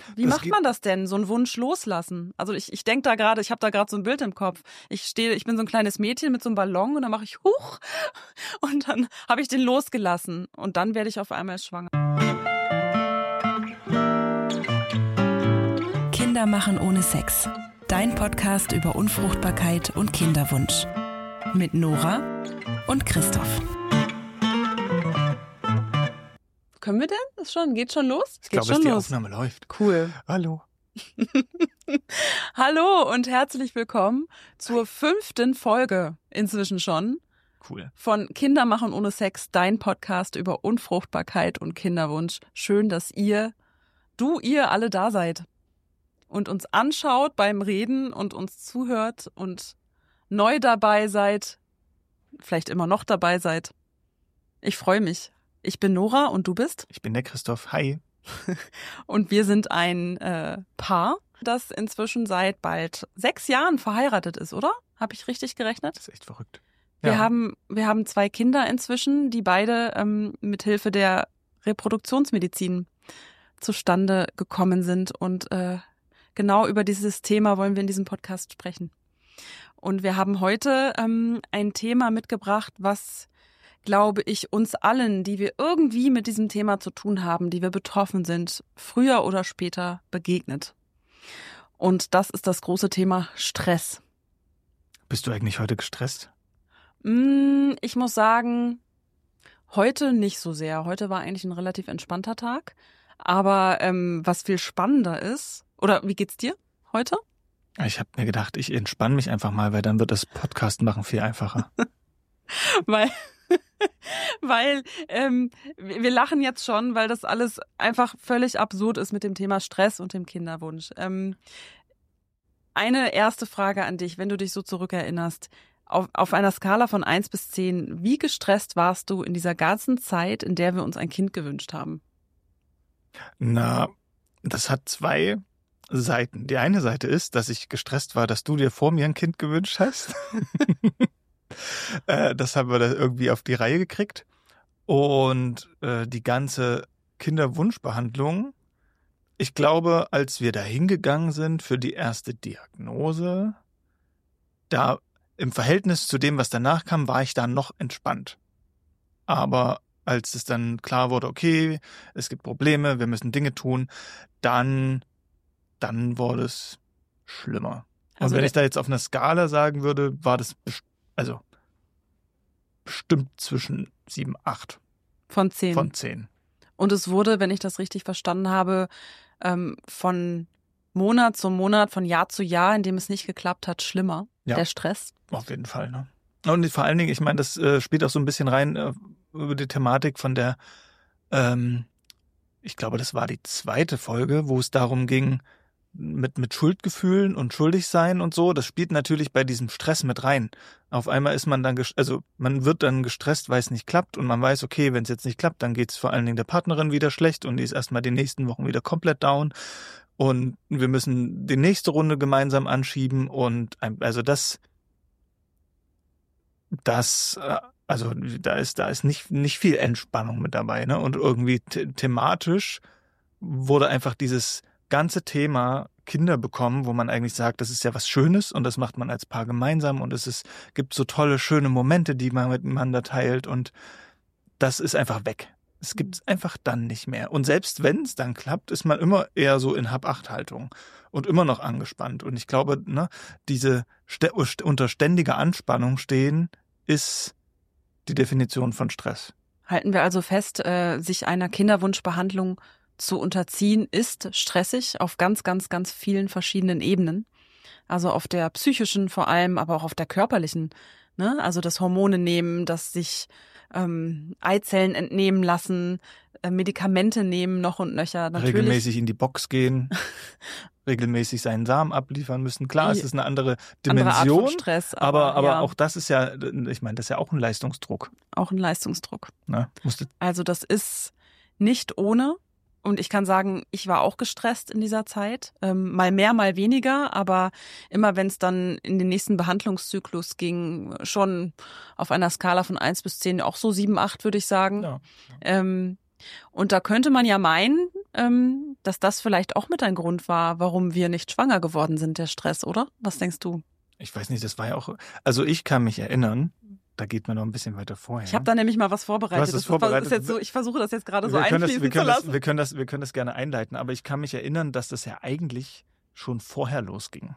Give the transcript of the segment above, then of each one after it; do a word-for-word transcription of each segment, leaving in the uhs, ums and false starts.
Wie das macht man das denn, so einen Wunsch loslassen? Also ich, ich denke da gerade, ich habe da gerade so ein Bild im Kopf. Ich stehe, ich bin so ein kleines Mädchen mit so einem Ballon und dann mache ich huch und dann habe ich den losgelassen und dann werde ich auf einmal schwanger. Kinder machen ohne Sex. Dein Podcast über Unfruchtbarkeit und Kinderwunsch. Mit Nora und Christoph. Können wir denn? Das schon? Geht schon los? Ich glaube, dass die Aufnahme läuft. Cool. Hallo. Hallo und herzlich willkommen zur fünften Folge inzwischen schon. Cool. Von Kinder machen ohne Sex, dein Podcast über Unfruchtbarkeit und Kinderwunsch. Schön, dass ihr, du, ihr alle da seid und uns anschaut beim Reden und uns zuhört und neu dabei seid, vielleicht immer noch dabei seid. Ich freue mich. Ich bin Nora und du bist? Ich bin der Christoph. Hi. Und wir sind ein äh, Paar, das inzwischen seit bald sechs Jahren verheiratet ist, oder? Habe ich richtig gerechnet? Das ist echt verrückt. Wir Ja. haben wir haben zwei Kinder inzwischen, die beide ähm, mit Hilfe der Reproduktionsmedizin zustande gekommen sind. Und äh, genau über dieses Thema wollen wir in diesem Podcast sprechen. Und wir haben heute ähm, ein Thema mitgebracht, was, glaube ich, uns allen, die wir irgendwie mit diesem Thema zu tun haben, die wir betroffen sind, früher oder später begegnet. Und das ist das große Thema Stress. Bist du eigentlich heute gestresst? Ich muss sagen, heute nicht so sehr. Heute war eigentlich ein relativ entspannter Tag. Aber ähm, was viel spannender ist, oder wie geht's dir heute? Ich habe mir gedacht, ich entspanne mich einfach mal, weil dann wird das Podcast machen viel einfacher. weil weil ähm, wir lachen jetzt schon, weil das alles einfach völlig absurd ist mit dem Thema Stress und dem Kinderwunsch. Ähm, eine erste Frage an dich, wenn du dich so zurückerinnerst. Auf, auf einer Skala von eins bis zehn, wie gestresst warst du in dieser ganzen Zeit, in der wir uns ein Kind gewünscht haben? Na, das hat zwei Seiten. Die eine Seite ist, dass ich gestresst war, dass du dir vor mir ein Kind gewünscht hast. äh, das haben wir da irgendwie auf die Reihe gekriegt. Und äh, die ganze Kinderwunschbehandlung, ich glaube, als wir da hingegangen sind für die erste Diagnose, da im Verhältnis zu dem, was danach kam, war ich da noch entspannt. Aber als es dann klar wurde, okay, es gibt Probleme, wir müssen Dinge tun, dann, dann wurde es schlimmer. Also Und wenn ich da jetzt auf einer Skala sagen würde, war das best- also bestimmt zwischen sieben, acht Von zehn. von zehn. Und es wurde, wenn ich das richtig verstanden habe, ähm, von Monat zu Monat, von Jahr zu Jahr, in dem es nicht geklappt hat, schlimmer. Ja. Der Stress. Auf jeden Fall, ne? Und vor allen Dingen, ich meine, das äh, spielt auch so ein bisschen rein äh, über die Thematik von der, ähm, ich glaube, das war die zweite Folge, wo es darum ging, mit, mit Schuldgefühlen und Schuldigsein und so. Das spielt natürlich bei diesem Stress mit rein. Auf einmal ist man dann, ges- also man wird dann gestresst, weil es nicht klappt und man weiß, okay, wenn es jetzt nicht klappt, dann geht es vor allen Dingen der Partnerin wieder schlecht und die ist erstmal die nächsten Wochen wieder komplett down und wir müssen die nächste Runde gemeinsam anschieben und ein, also das Das, äh, also da ist, da ist nicht, nicht viel Entspannung mit dabei, ne? Und irgendwie the- thematisch wurde einfach dieses ganze Thema Kinder bekommen, wo man eigentlich sagt, das ist ja was Schönes und das macht man als Paar gemeinsam und es ist, gibt so tolle, schöne Momente, die man miteinander teilt und das ist einfach weg. Es gibt es einfach dann nicht mehr. Und selbst wenn es dann klappt, ist man immer eher so in Hab-Acht-Haltung und immer noch angespannt. Und ich glaube, ne, diese st- unter ständiger Anspannung stehen, ist die Definition von Stress. Halten wir also fest, äh, sich einer Kinderwunschbehandlung zu unterziehen, ist stressig auf ganz, ganz, ganz vielen verschiedenen Ebenen. Also auf der psychischen vor allem, aber auch auf der körperlichen. Ne? Also das Hormone nehmen, das sich ähm, Eizellen entnehmen lassen, äh, Medikamente nehmen, noch und nöcher. Natürlich. Regelmäßig in die Box gehen, regelmäßig seinen Samen abliefern müssen. Klar, es ist eine andere Andere Art Dimension, von Stress, aber, aber, aber ja, auch das ist ja, ich meine, das ist ja auch ein Leistungsdruck. auch ein Leistungsdruck. Ne? Musste Also das ist nicht ohne. Und ich kann sagen, ich war auch gestresst in dieser Zeit. Ähm, mal mehr, mal weniger. Aber immer wenn es dann in den nächsten Behandlungszyklus ging, schon auf einer Skala von eins bis zehn, auch so sieben, acht würde ich sagen. Ja. Ähm, und da könnte man ja meinen, ähm, dass das vielleicht auch mit ein Grund war, warum wir nicht schwanger geworden sind, der Stress, oder? Was denkst du? Ich weiß nicht, das war ja auch, also ich kann mich erinnern, da geht man noch ein bisschen weiter vorher. Ich habe da nämlich mal was vorbereitet. Du hast das vorbereitet. Ist jetzt so, ich versuche das jetzt gerade so wir können einfließen das, wir können zu lassen. Das, wir, können das, wir können das gerne einleiten, aber ich kann mich erinnern, dass das ja eigentlich schon vorher losging.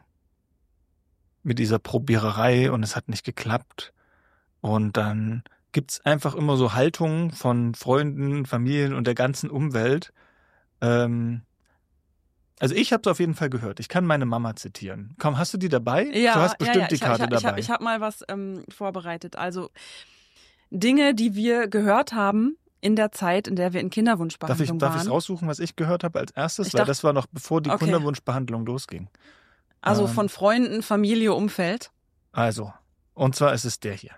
Mit dieser Probiererei und es hat nicht geklappt. Und dann gibt's einfach immer so Haltungen von Freunden, Familien und der ganzen Umwelt. Ähm, also ich habe es auf jeden Fall gehört. Ich kann meine Mama zitieren. Komm, hast du die dabei? Ja, du hast bestimmt ja, ja. die ich, Karte ich, ich, dabei. Ich habe hab mal was ähm, vorbereitet. Also Dinge, die wir gehört haben in der Zeit, in der wir in Kinderwunschbehandlung darf ich, darf waren. Darf ich raussuchen, was ich gehört habe als erstes? Ich Weil dachte, das war noch bevor die okay. Kinderwunschbehandlung losging. Also ähm, von Freunden, Familie, Umfeld. Also, und zwar ist es der hier.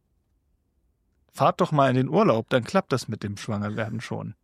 Fahrt doch mal in den Urlaub, dann klappt das mit dem Schwangerwerden schon.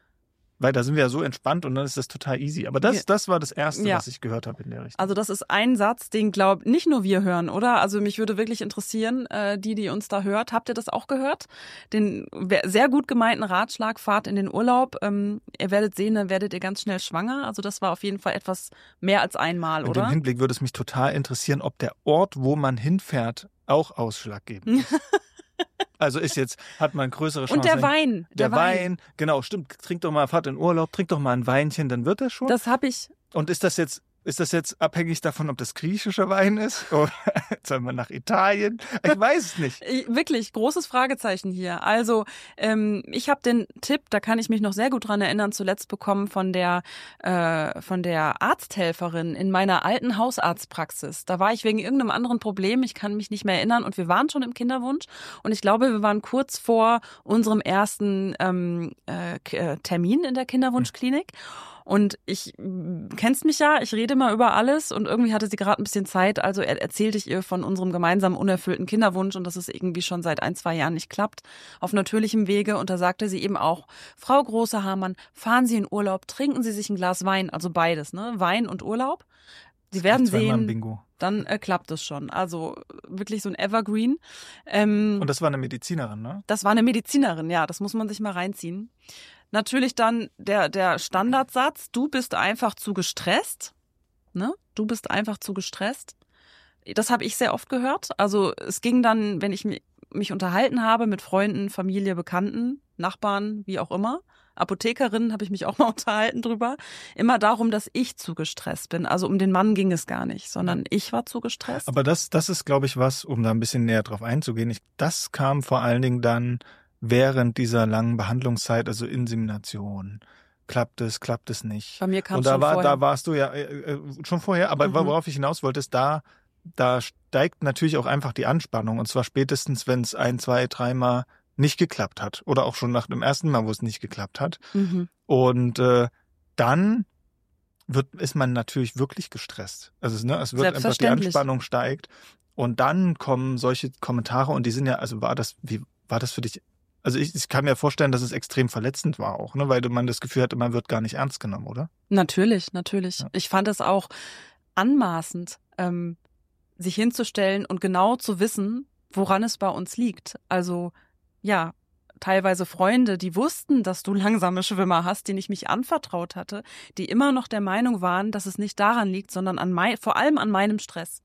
Weil da sind wir ja so entspannt und dann ist das total easy. Aber das, das war das Erste, ja. was ich gehört habe in der Richtung. Also das ist ein Satz, den glaub nicht nur wir hören, oder? Also mich würde wirklich interessieren, äh, die, die uns da hört. Habt ihr das auch gehört? Den sehr gut gemeinten Ratschlag, fahrt in den Urlaub. Ähm, ihr werdet sehen, dann werdet ihr ganz schnell schwanger. Also das war auf jeden Fall etwas mehr als einmal, oder? In dem Hinblick würde es mich total interessieren, ob der Ort, wo man hinfährt, auch ausschlaggebend ist. Also ist jetzt, hat man größere Chancen. Und der Wein. Der, der Wein. Wein, genau, stimmt. Trink doch mal, fahrt in Urlaub, trink doch mal ein Weinchen, dann wird das schon. Das habe ich. Und ist das jetzt, ist das jetzt abhängig davon, ob das griechischer Wein ist? Oder soll man nach Italien? Ich weiß es nicht. Wirklich, großes Fragezeichen hier. Also ähm, ich habe den Tipp, da kann ich mich noch sehr gut dran erinnern, zuletzt bekommen von der äh, von der Arzthelferin in meiner alten Hausarztpraxis. Da war ich wegen irgendeinem anderen Problem, ich kann mich nicht mehr erinnern, und wir waren schon im Kinderwunsch und ich glaube, wir waren kurz vor unserem ersten ähm, äh, Termin in der Kinderwunschklinik. Und ich, kennst mich ja, ich rede mal über alles und irgendwie hatte sie gerade ein bisschen Zeit, also er, erzählte ich ihr von unserem gemeinsamen unerfüllten Kinderwunsch und dass es irgendwie schon seit ein, zwei Jahren nicht klappt, auf natürlichem Wege. Und da sagte sie eben auch, Frau Große-Hamann, fahren Sie in Urlaub, trinken Sie sich ein Glas Wein, also beides, ne, Wein und Urlaub. Sie werden sehen, Bingo. dann äh, klappt es schon. Also wirklich so ein Evergreen. Ähm, und das war eine Medizinerin, ne? Das war eine Medizinerin, ja, das muss man sich mal reinziehen. Natürlich dann der, der Standardsatz, du bist einfach zu gestresst, ne? Du bist einfach zu gestresst. Das habe ich sehr oft gehört. Also es ging dann, wenn ich mich, mich unterhalten habe mit Freunden, Familie, Bekannten, Nachbarn, wie auch immer, Apothekerinnen habe ich mich auch mal unterhalten drüber, immer darum, dass ich zu gestresst bin. Also um den Mann ging es gar nicht, sondern ich war zu gestresst. Aber das, das ist, glaube ich, was, um da ein bisschen näher drauf einzugehen. Ich, das kam vor allen Dingen dann während dieser langen Behandlungszeit, also Insemination, klappt es, klappt es nicht. Bei mir kam und es da schon war, vorher. da warst du ja äh, schon vorher, aber Mhm. worauf ich hinaus wollte, ist, da, da steigt natürlich auch einfach die Anspannung. Und zwar spätestens, wenn es ein, zwei, dreimal nicht geklappt hat. Oder auch schon nach dem ersten Mal, wo es nicht geklappt hat. Mhm. Und äh, dann wird, ist man natürlich wirklich gestresst. Also ne, es wird einfach, die Selbstverständlich. Anspannung steigt. Und dann kommen solche Kommentare und die sind ja, also war das, wie war das für dich? Also ich, ich kann mir vorstellen, dass es extrem verletzend war auch, ne, weil man das Gefühl hatte, man wird gar nicht ernst genommen, oder? Natürlich, natürlich. Ja. Ich fand es auch anmaßend, ähm, sich hinzustellen und genau zu wissen, woran es bei uns liegt. Also ja, teilweise Freunde, die wussten, dass du langsame Schwimmer hast, denen ich mich anvertraut hatte, die immer noch der Meinung waren, dass es nicht daran liegt, sondern an mein, vor allem an meinem Stress.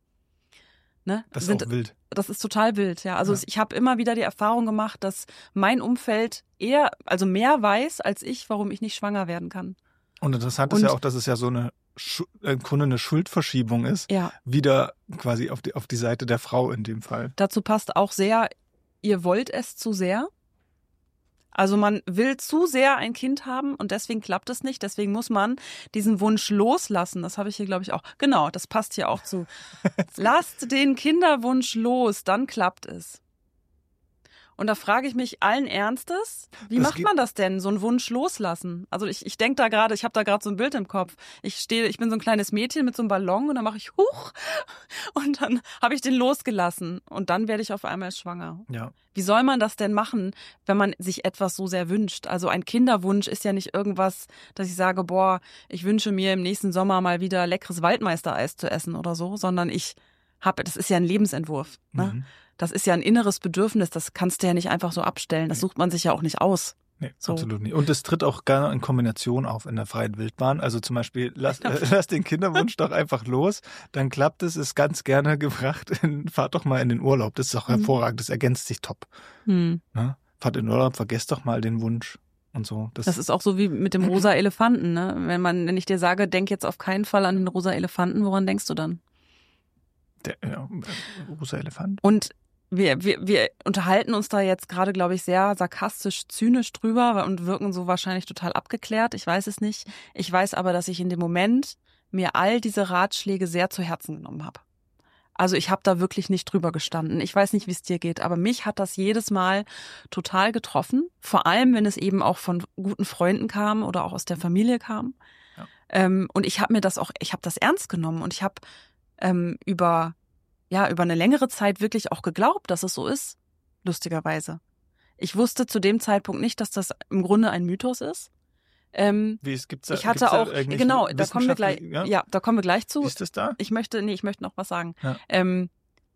Ne? Das ist Sind, auch wild. Das ist total wild, ja. Also Ja. ich habe immer wieder die Erfahrung gemacht, dass mein Umfeld eher, also mehr weiß als ich, warum ich nicht schwanger werden kann. Und interessant ist Und- ja auch, dass es ja so eine Schu- im Grunde eine Schuldverschiebung ist, Ja. wieder quasi auf die, auf die Seite der Frau in dem Fall. Dazu passt auch sehr, ihr wollt es zu sehr. Also man will zu sehr ein Kind haben und deswegen klappt es nicht. Deswegen muss man diesen Wunsch loslassen. Das habe ich hier, glaube ich, auch. Genau, das passt hier auch zu. Lasst den Kinderwunsch los, dann klappt es. Und da frage ich mich allen Ernstes, wie Das macht gibt- man das denn, so einen Wunsch loslassen? Also ich, ich denke da gerade, ich habe da gerade so ein Bild im Kopf. Ich stehe, ich bin so ein kleines Mädchen mit so einem Ballon und dann mache ich huch und dann habe ich den losgelassen und dann werde ich auf einmal schwanger. Ja. Wie soll man das denn machen, wenn man sich etwas so sehr wünscht? Also ein Kinderwunsch ist ja nicht irgendwas, dass ich sage, boah, ich wünsche mir im nächsten Sommer mal wieder leckeres Waldmeistereis zu essen oder so, sondern ich habe, das ist ja ein Lebensentwurf. Ne? Mhm. Das ist ja ein inneres Bedürfnis, das kannst du ja nicht einfach so abstellen. Das sucht man sich ja auch nicht aus. Nee, So. absolut nicht. Und es tritt auch gerne in Kombination auf in der freien Wildbahn. Also zum Beispiel, lass, äh, lass den Kinderwunsch doch einfach los, dann klappt es, ist ganz gerne gebracht, in, fahrt doch mal in den Urlaub. Das ist auch Mhm. hervorragend, das ergänzt sich top. Hm. Ne? Fahrt in den Urlaub, vergesst doch mal den Wunsch und so. Das, Das ist auch so wie mit dem rosa Elefanten, ne? Wenn man, wenn ich dir sage, denk jetzt auf keinen Fall an den rosa Elefanten, woran denkst du dann? der ja, äh, rosa Elefant. Und wir, wir, wir unterhalten uns da jetzt gerade, glaube ich, sehr sarkastisch, zynisch drüber und wirken so wahrscheinlich total abgeklärt. Ich weiß es nicht. Ich weiß aber, dass ich in dem Moment mir all diese Ratschläge sehr zu Herzen genommen habe. Also ich habe da wirklich nicht drüber gestanden. Ich weiß nicht, wie es dir geht, aber mich hat das jedes Mal total getroffen. Vor allem, wenn es eben auch von guten Freunden kam oder auch aus der Familie kam. Ja. Ähm, und ich habe mir das auch, ich habe das ernst genommen und ich habe ähm, über ja, über eine längere Zeit wirklich auch geglaubt, dass es so ist, lustigerweise. Ich wusste zu dem Zeitpunkt nicht, dass das im Grunde ein Mythos ist. Ähm, Wie es gibt's da, ich hatte gibt's da auch, eigentlich genau, da kommen wir gleich, wissenschaftliche- ja? ja, da kommen wir gleich zu. Wie ist das da? Ich möchte, nee, ich möchte noch was sagen. Ja. Ähm,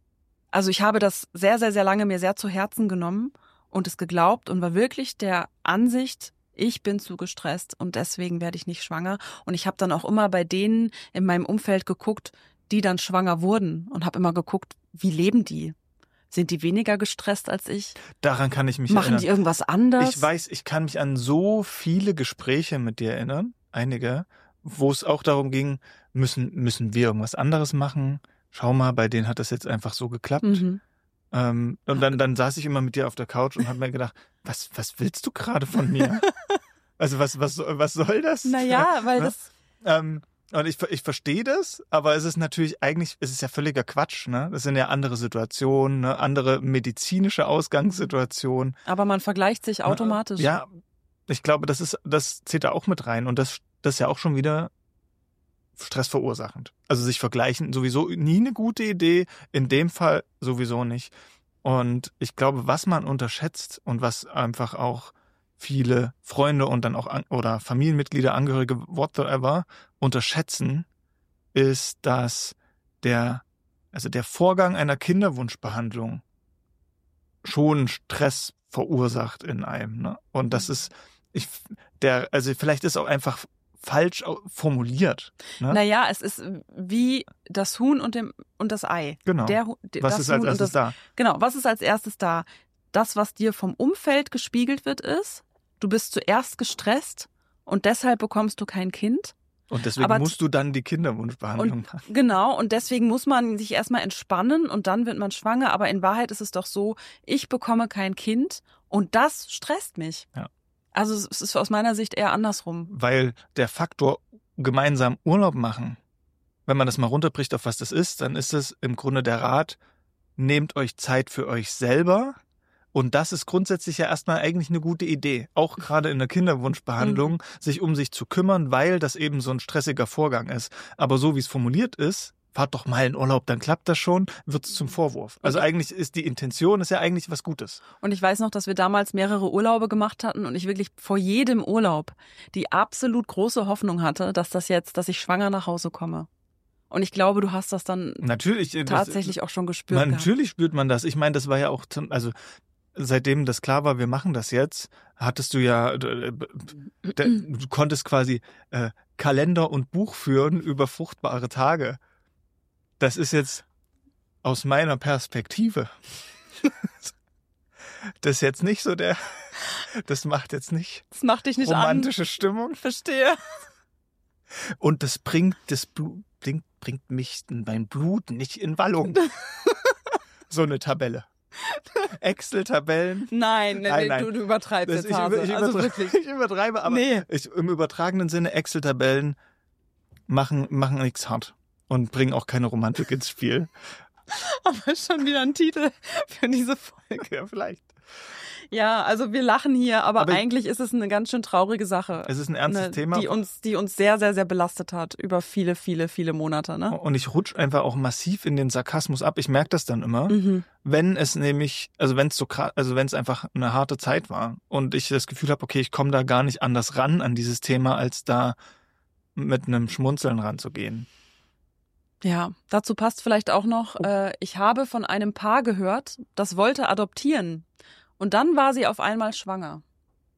also ich habe das sehr, sehr, sehr lange mir sehr zu Herzen genommen und es geglaubt und war wirklich der Ansicht, ich bin zu gestresst und deswegen werde ich nicht schwanger. Und ich habe dann auch immer bei denen in meinem Umfeld geguckt, die dann schwanger wurden und habe immer geguckt, wie leben die? Sind die weniger gestresst als ich? Daran kann ich mich Machen erinnern. die irgendwas anders? Ich weiß, ich kann mich an so viele Gespräche mit dir erinnern, einige, wo es auch darum ging, müssen, müssen wir irgendwas anderes machen? Schau mal, bei denen hat das jetzt einfach so geklappt. Mhm. Ähm, und dann, dann saß ich immer mit dir auf der Couch und habe mir gedacht, was, was willst du gerade von mir? Also was, was, was soll das? Naja, weil Ne? das, Ähm, und ich, ich verstehe das, aber es ist natürlich eigentlich, es ist ja völliger Quatsch, ne? Das sind ja andere Situationen, ne? Andere medizinische Ausgangssituationen. aber man vergleicht sich automatisch. Ja, ich glaube, das ist, das zählt da auch mit rein. Und das, das ist ja auch schon wieder stressverursachend. Also sich vergleichen sowieso nie eine gute Idee, in dem Fall sowieso nicht. Und ich glaube, was man unterschätzt und was einfach auch viele Freunde und dann auch an, oder Familienmitglieder, Angehörige, whatever, unterschätzen, ist, dass der, also der Vorgang einer Kinderwunschbehandlung schon Stress verursacht in einem, ne? Und das ist, ich, der, also vielleicht ist auch einfach falsch formuliert, ne? Naja, es ist wie das Huhn und, dem, und das Ei. Genau. Der, Hu- Was das ist als Huhn und erstes das, da? Genau, was ist als erstes da? Das, was dir vom Umfeld gespiegelt wird, ist, du bist zuerst gestresst und deshalb bekommst du kein Kind. Und deswegen Aber musst du dann die Kinderwunschbehandlung Und machen. genau, und deswegen muss man sich erstmal entspannen und dann wird man schwanger. Aber in Wahrheit ist es doch so, ich bekomme kein Kind und das stresst mich. Ja. Also es ist aus meiner Sicht eher andersrum. Weil der Faktor gemeinsam Urlaub machen, wenn man das mal runterbricht, auf was das ist, dann ist es im Grunde der Rat, nehmt euch Zeit für euch selber. Und das ist grundsätzlich ja erstmal eigentlich eine gute Idee. Auch gerade in der Kinderwunschbehandlung, Mhm. sich um sich zu kümmern, weil das eben so ein stressiger Vorgang ist. Aber so wie es formuliert ist, fahrt doch mal in Urlaub, dann klappt das schon, wird es zum Vorwurf. Also eigentlich ist die Intention, ist ja eigentlich was Gutes. Und ich weiß noch, dass wir damals mehrere Urlaube gemacht hatten und ich wirklich vor jedem Urlaub die absolut große Hoffnung hatte, dass das jetzt, dass ich schwanger nach Hause komme. Und ich glaube, du hast das dann Natürlich. das- tatsächlich auch schon gespürt. Man, gehabt. natürlich spürt man das. Ich meine, das war ja auch, zum, also seitdem das klar war, wir machen das jetzt, hattest du ja, äh, der, du konntest quasi äh, Kalender und Buch führen über fruchtbare Tage. Das ist jetzt aus meiner Perspektive. Das ist jetzt nicht so der, das macht jetzt nicht Das macht dich nicht romantische Stimmung. an. Verstehe. Und das bringt, das Blut, bringt, bringt mich, mein Blut nicht in Wallung. So eine Tabelle. Excel-Tabellen. Nein, Nein, nee, nein. Du, du übertreibst Das, jetzt, ich, Hase. über, ich, also übertreibe, wirklich. ich übertreibe, aber Nee. ich, im übertragenen Sinne Excel-Tabellen machen, machen nichts hart und bringen auch keine Romantik ins Spiel. Aber schon wieder ein Titel für diese Folge. Ja, vielleicht. Ja, also wir lachen hier, aber, Aber eigentlich ist es eine ganz schön traurige Sache. Es ist ein ernstes ne, Thema. Die uns, die uns sehr, sehr, sehr belastet hat über viele, viele, viele Monate. Ne? Und ich rutsche einfach auch massiv in den Sarkasmus ab. Ich merke das dann immer, Mhm. wenn es nämlich, also wenn es so krass, also wenn es einfach eine harte Zeit war und ich das Gefühl habe, okay, ich komme da gar nicht anders ran an dieses Thema, als da mit einem Schmunzeln ranzugehen. Ja, dazu passt vielleicht auch noch, Oh. äh, ich habe von einem Paar gehört, das wollte adoptieren. Und dann war sie auf einmal schwanger.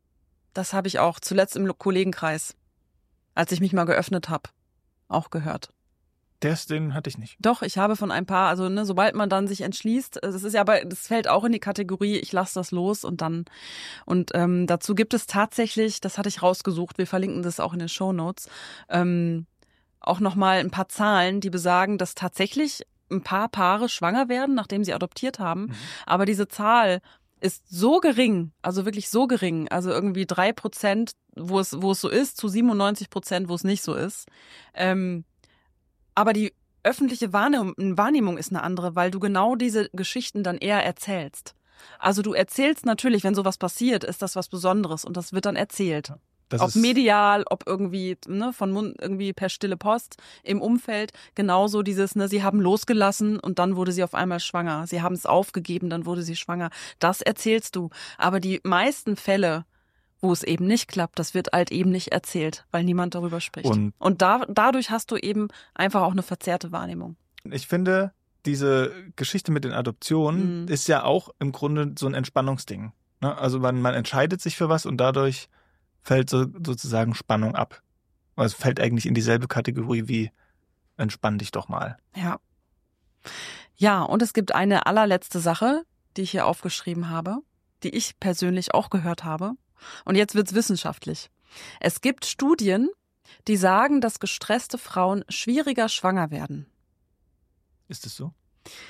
Das habe ich auch zuletzt im Kollegenkreis, als ich mich mal geöffnet habe, auch gehört. Das, den hatte ich nicht. Doch, ich habe von ein paar, also ne, sobald man dann sich entschließt, das ist ja, aber das fällt auch in die Kategorie, ich lasse das los und dann, und ähm, dazu gibt es tatsächlich, das hatte ich rausgesucht, wir verlinken das auch in den Shownotes, ähm, auch nochmal ein paar Zahlen, die besagen, dass tatsächlich ein paar Paare schwanger werden, nachdem sie adoptiert haben, mhm. aber diese Zahl ist so gering, also wirklich so gering, also irgendwie drei Prozent, wo es, wo es so ist, zu siebenundneunzig Prozent, wo es nicht so ist, ähm, aber die öffentliche Wahrnehmung, Wahrnehmung ist eine andere, weil du genau diese Geschichten dann eher erzählst. Also du erzählst natürlich, wenn sowas passiert, ist das was Besonderes und das wird dann erzählt. Das ob medial, ob irgendwie ne, von Mund, irgendwie per stille Post im Umfeld. Genauso dieses, ne, sie haben losgelassen und dann wurde sie auf einmal schwanger. Sie haben es aufgegeben, dann wurde sie schwanger. Das erzählst du. Aber die meisten Fälle, wo es eben nicht klappt, das wird halt eben nicht erzählt, weil niemand darüber spricht. Und, und da, dadurch hast du eben einfach auch eine verzerrte Wahrnehmung. Ich finde, diese Geschichte mit den Adoptionen mhm. ist ja auch im Grunde so ein Entspannungsding. Ne? Also man, man entscheidet sich für was und dadurch fällt so, sozusagen Spannung ab. Also fällt eigentlich in dieselbe Kategorie wie entspann dich doch mal. Ja. Ja, und es gibt eine allerletzte Sache, die ich hier aufgeschrieben habe, die ich persönlich auch gehört habe. Und jetzt wird's wissenschaftlich. Es gibt Studien, die sagen, dass gestresste Frauen schwieriger schwanger werden. Ist es so?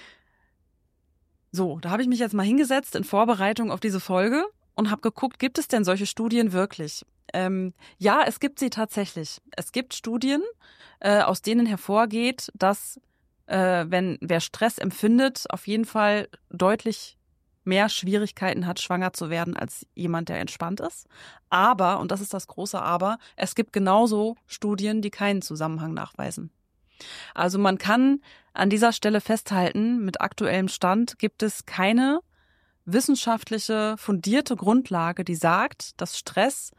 So, da habe ich mich jetzt mal hingesetzt in Vorbereitung auf diese Folge und habe geguckt, gibt es denn solche Studien wirklich? Ähm, ja, es gibt sie tatsächlich. Es gibt Studien, äh, aus denen hervorgeht, dass äh, wenn wer Stress empfindet, auf jeden Fall deutlich mehr Schwierigkeiten hat, schwanger zu werden, als jemand, der entspannt ist. Aber, und das ist das große Aber, es gibt genauso Studien, die keinen Zusammenhang nachweisen. Also man kann an dieser Stelle festhalten, mit aktuellem Stand gibt es keine wissenschaftliche, fundierte Grundlage, die sagt, dass Stress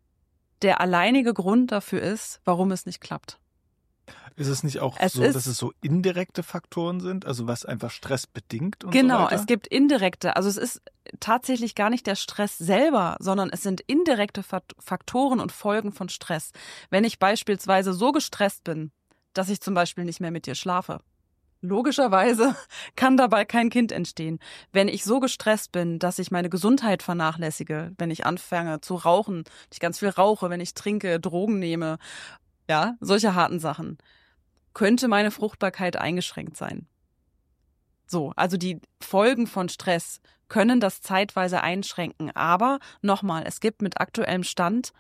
der alleinige Grund dafür ist, warum es nicht klappt. Ist es nicht auch es so, ist, dass es so indirekte Faktoren sind, also was einfach Stress bedingt und genau, so weiter? Genau, es gibt indirekte, also es ist tatsächlich gar nicht der Stress selber, sondern es sind indirekte Faktoren und Folgen von Stress. Wenn ich beispielsweise so gestresst bin, dass ich zum Beispiel nicht mehr mit dir schlafe, logischerweise kann dabei kein Kind entstehen. Wenn ich so gestresst bin, dass ich meine Gesundheit vernachlässige, wenn ich anfange zu rauchen, wenn ich ganz viel rauche, wenn ich trinke, Drogen nehme, ja, solche harten Sachen, könnte meine Fruchtbarkeit eingeschränkt sein. So, also die Folgen von Stress können das zeitweise einschränken. Aber nochmal, es gibt mit aktuellem Stand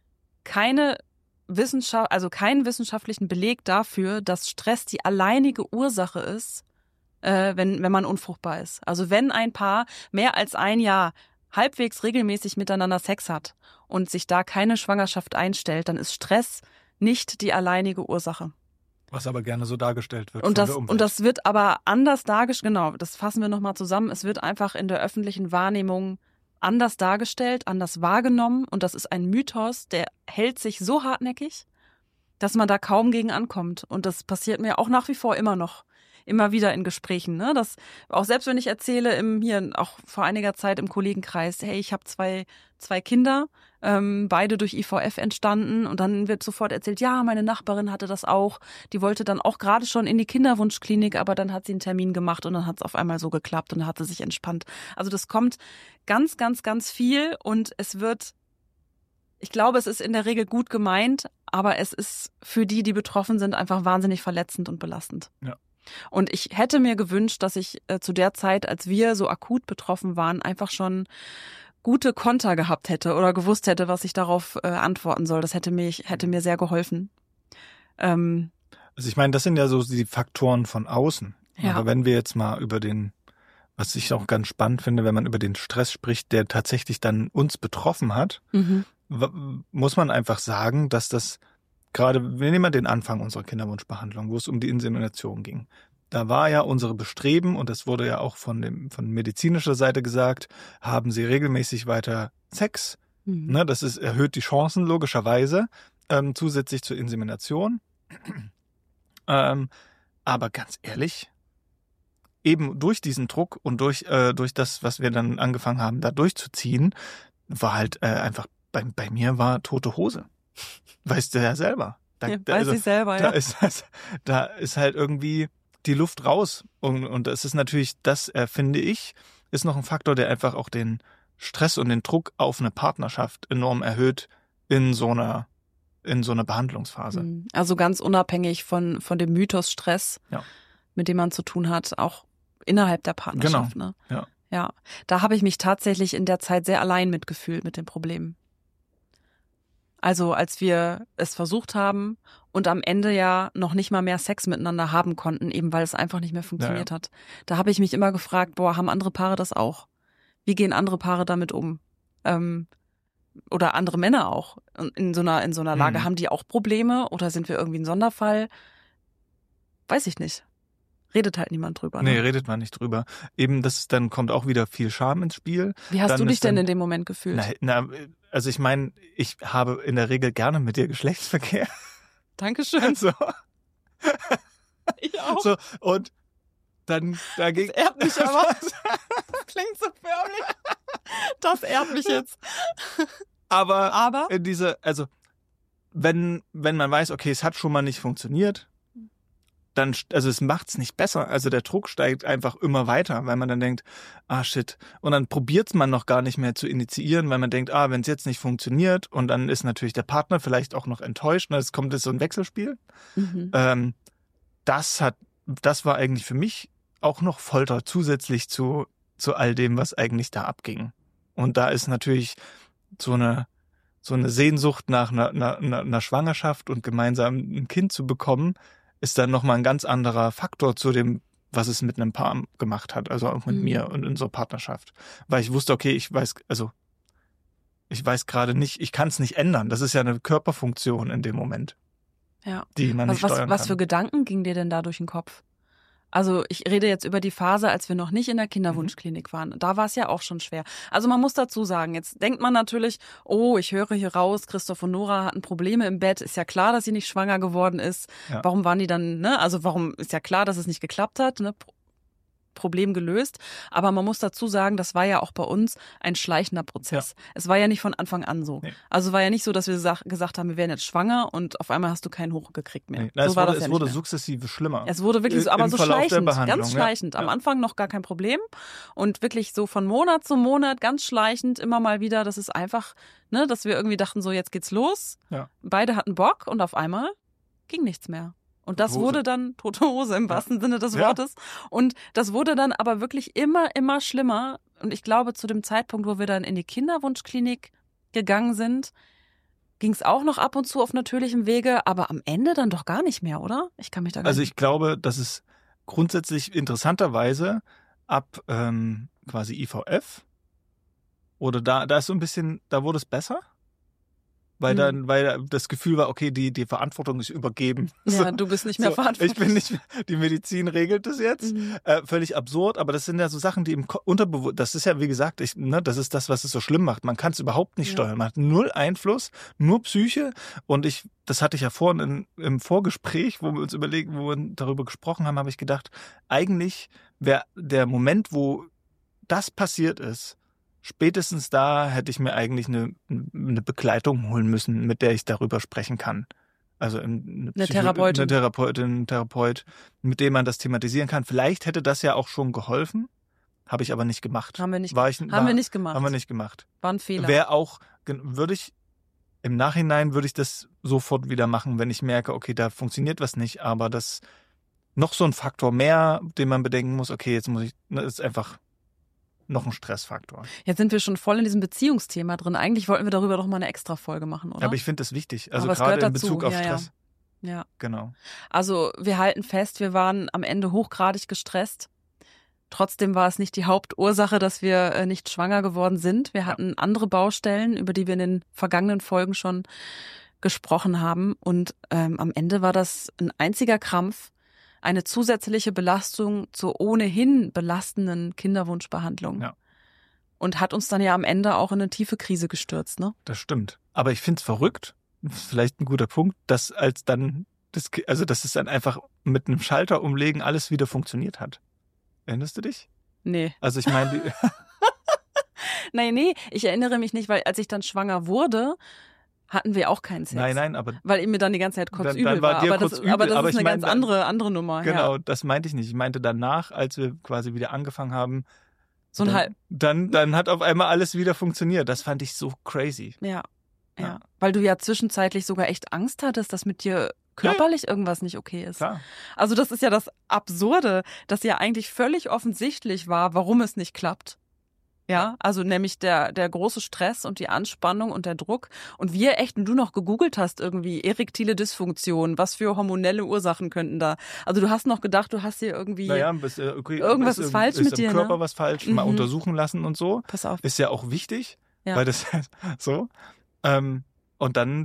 keine Wissenschaft, also keinen wissenschaftlichen Beleg dafür, dass Stress die alleinige Ursache ist, äh, wenn, wenn man unfruchtbar ist. Also wenn ein Paar mehr als ein Jahr halbwegs regelmäßig miteinander Sex hat und sich da keine Schwangerschaft einstellt, dann ist Stress nicht die alleinige Ursache. Was aber gerne so dargestellt wird. Und das, und das wird aber anders dargestellt, genau, das fassen wir nochmal zusammen, es wird einfach in der öffentlichen Wahrnehmung anders dargestellt, anders wahrgenommen und das ist ein Mythos, der hält sich so hartnäckig, dass man da kaum gegen ankommt und das passiert mir auch nach wie vor immer noch, immer wieder in Gesprächen, ne, das auch selbst wenn ich erzähle im hier auch vor einiger Zeit im Kollegenkreis, hey, ich habe zwei zwei Kinder, ähm, beide durch I V F entstanden und dann wird sofort erzählt, ja, meine Nachbarin hatte das auch, die wollte dann auch gerade schon in die Kinderwunschklinik, aber dann hat sie einen Termin gemacht und dann hat es auf einmal so geklappt und dann hat sie sich entspannt. Also das kommt ganz, ganz, ganz viel und es wird, ich glaube, es ist in der Regel gut gemeint, aber es ist für die, die betroffen sind, einfach wahnsinnig verletzend und belastend. Ja. Und ich hätte mir gewünscht, dass ich äh, zu der Zeit, als wir so akut betroffen waren, einfach schon gute Konter gehabt hätte oder gewusst hätte, was ich darauf äh, antworten soll. Das hätte mich, hätte mir sehr geholfen. Ähm, also ich meine, das sind ja so die Faktoren von außen. Ja. Aber wenn wir jetzt mal über den, was ich auch ganz spannend finde, wenn man über den Stress spricht, der tatsächlich dann uns betroffen hat, mhm. w- muss man einfach sagen, dass das gerade, wir nehmen mal den Anfang unserer Kinderwunschbehandlung, wo es um die Insemination ging. Da war ja unsere Bestreben, und das wurde ja auch von dem von medizinischer Seite gesagt, haben Sie regelmäßig weiter Sex. Mhm. Ne, das ist, erhöht die Chancen logischerweise, ähm, zusätzlich zur Insemination. ähm, aber ganz ehrlich, eben durch diesen Druck und durch, äh, durch das, was wir dann angefangen haben, da durchzuziehen, war halt äh, einfach bei, bei mir war tote Hose. Weißt du ja selber. Da, Ja, da, weiß also, ich selber, da ja. ist das, da ist halt irgendwie die Luft raus. Und, und das ist natürlich, das äh, finde ich, ist noch ein Faktor, der einfach auch den Stress und den Druck auf eine Partnerschaft enorm erhöht in so einer, in so einer Behandlungsphase. Mhm. Also ganz unabhängig von, von dem Mythos Stress, Ja. mit dem man zu tun hat, auch innerhalb der Partnerschaft. Genau. Ne? Ja. Ja, da habe ich mich tatsächlich in der Zeit sehr allein mitgefühlt mit den Problemen. Also als wir es versucht haben und am Ende ja noch nicht mal mehr Sex miteinander haben konnten, eben weil es einfach nicht mehr funktioniert Ja, ja. hat. Da habe ich mich immer gefragt, boah, haben andere Paare das auch? Wie gehen andere Paare damit um? Ähm, oder andere Männer auch in so einer, in so einer Lage. Mhm. Haben die auch Probleme oder sind wir irgendwie ein Sonderfall? Weiß ich nicht. Redet halt niemand drüber. Nee, Ne? redet man nicht drüber. Eben, das dann kommt auch wieder viel Scham ins Spiel. Wie hast Dann du dich ist denn dann- in dem Moment gefühlt? Na, na, also ich meine, ich habe in der Regel gerne mit dir Geschlechtsverkehr. Dankeschön. So, Ich auch. so und dann dagegen. Das ehrt mich aber. Klingt so förmlich. Das ehrt mich jetzt. Aber Aber in diese, also wenn wenn man weiß, okay, es hat schon mal nicht funktioniert, dann, also es macht's nicht besser. Also der Druck steigt einfach immer weiter, weil man dann denkt, ah shit. Und dann probiert's man noch gar nicht mehr zu initiieren, weil man denkt, ah, wenn es jetzt nicht funktioniert, und dann ist natürlich der Partner vielleicht auch noch enttäuscht. Und es kommt jetzt so ein Wechselspiel. mhm. Ähm, das hat, das war eigentlich für mich auch noch Folter zusätzlich zu zu all dem, was eigentlich da abging. Und da ist natürlich so eine so eine Sehnsucht nach einer, einer, einer Schwangerschaft und gemeinsam ein Kind zu bekommen, ist dann nochmal ein ganz anderer Faktor zu dem, was es mit einem Paar gemacht hat, also auch mit Mhm. mir und in unserer Partnerschaft. Weil ich wusste, okay, ich weiß, also ich weiß gerade nicht, ich kann es nicht ändern. Das ist ja eine Körperfunktion in dem Moment, Ja. die man Was, nicht was, steuern was kann. für Gedanken ging dir denn da durch den Kopf? Also ich rede jetzt über die Phase, als wir noch nicht in der Kinderwunschklinik waren. Da war es ja auch schon schwer. Also man muss dazu sagen, jetzt denkt man natürlich, oh, ich höre hier raus, Christoph und Nora hatten Probleme im Bett. Ist ja klar, dass sie nicht schwanger geworden ist. Ja. Warum waren die dann, ne? Also warum ist ja klar, dass es nicht geklappt hat, ne? Problem gelöst. Aber man muss dazu sagen, das war ja auch bei uns ein schleichender Prozess. Es war ja nicht von Anfang an so. Nee. Also war ja nicht so, dass wir sag, gesagt haben, wir werden jetzt schwanger und auf einmal hast du keinen hochgekriegt mehr. Nee, na, so es war wurde, das ja es nicht wurde mehr. sukzessive schlimmer. Es wurde wirklich so, Im aber so Verlauf der schleichend, Behandlung, ganz ja. schleichend. Am Ja. Anfang noch gar kein Problem und wirklich so von Monat zu Monat ganz schleichend immer mal wieder. Das ist einfach, ne, dass wir irgendwie dachten, so jetzt geht's los. Ja. Beide hatten Bock und auf einmal ging nichts mehr. Und das Hose. wurde dann tote Hose im Ja. wahrsten Sinne des Ja. Wortes. Und das wurde dann aber wirklich immer, immer schlimmer. Und ich glaube, zu dem Zeitpunkt, wo wir dann in die Kinderwunschklinik gegangen sind, ging es auch noch ab und zu auf natürlichem Wege, aber am Ende dann doch gar nicht mehr, oder? Ich kann mich da gar Also nicht. ich glaube, dass es grundsätzlich interessanterweise ab ähm, quasi I V F oder da, da ist so ein bisschen, da wurde es besser. Weil Hm. dann, weil das Gefühl war, okay, die, die Verantwortung ist übergeben. Ja, So, du bist nicht mehr so, verantwortlich. Ich bin nicht mehr, die Medizin regelt das jetzt. Mhm. Äh, völlig absurd, aber das sind ja so Sachen, die im Ko- Unterbewusstsein, das ist ja, wie gesagt, ich, ne, das ist das, was es so schlimm macht. Man kann es überhaupt nicht Ja. steuern. Man hat null Einfluss, nur Psyche. Und ich, das hatte ich ja vorhin in, im Vorgespräch, wo wir uns überlegen, wo wir darüber gesprochen haben, habe ich gedacht, eigentlich wäre der Moment, wo das passiert ist, spätestens da hätte ich mir eigentlich eine, eine Begleitung holen müssen, mit der ich darüber sprechen kann. Also eine, Eine Psycho- Therapeutin. eine Therapeutin, ein Therapeut, mit dem man das thematisieren kann. Vielleicht hätte das ja auch schon geholfen, habe ich aber nicht gemacht. Haben wir nicht, War ich, haben war, wir nicht gemacht. Haben wir nicht gemacht. War ein Fehler. Wäre auch, gen- würde ich, im Nachhinein würde ich das sofort wieder machen, wenn ich merke, okay, da funktioniert was nicht, aber das noch so ein Faktor mehr, den man bedenken muss, okay, jetzt muss ich, das ist einfach noch ein Stressfaktor. Jetzt sind wir schon voll in diesem Beziehungsthema drin. Eigentlich wollten wir darüber doch mal eine extra Folge machen, oder? Aber ich finde das wichtig. Also Aber es gerade gehört in dazu, Bezug auf ja, ja. Stress. Ja. Genau. Also wir halten fest, wir waren am Ende hochgradig gestresst. Trotzdem war es nicht die Hauptursache, dass wir äh, nicht schwanger geworden sind. Wir hatten andere Baustellen, über die wir in den vergangenen Folgen schon gesprochen haben. Und ähm, am Ende war das ein einziger Krampf, eine zusätzliche Belastung zur ohnehin belastenden Kinderwunschbehandlung. Ja. Und hat uns dann ja am Ende auch in eine tiefe Krise gestürzt, ne? Das stimmt. Aber ich finde es verrückt, das ist vielleicht ein guter Punkt, dass als dann, das, also dass es dann einfach mit einem Schalter umlegen alles wieder funktioniert hat. Erinnerst du dich? Nee. Also ich meine, die- Nein, nee, ich erinnere mich nicht, weil als ich dann schwanger wurde, hatten wir auch keinen Sex. Nein, nein, aber... Weil mir dann die ganze Zeit kotzübel dann, dann war. war. Dir aber, kurz das, übel, aber das aber ist ich eine mein, ganz andere, andere Nummer. Genau, ja. das meinte ich nicht. Ich meinte danach, als wir quasi wieder angefangen haben, So ein dann, halb. dann, dann hat auf einmal alles wieder funktioniert. Das fand ich so crazy. Ja, ja, Ja. weil du ja zwischenzeitlich sogar echt Angst hattest, dass mit dir körperlich irgendwas nicht okay ist. Klar. Also das ist ja das Absurde, dass ja eigentlich völlig offensichtlich war, warum es nicht klappt. Ja, also nämlich der, der große Stress und die Anspannung und der Druck. Und wir echt, und du noch gegoogelt hast irgendwie, erektile Dysfunktion, was für hormonelle Ursachen könnten da. Also du hast noch gedacht, du hast hier irgendwie, Naja, bis, äh, okay, irgendwas ist falsch ist mit im dir, Körper ne? was falsch, mal Mhm. untersuchen lassen und so. pass auf. Ist ja auch wichtig, Ja. weil das so. Ähm, und dann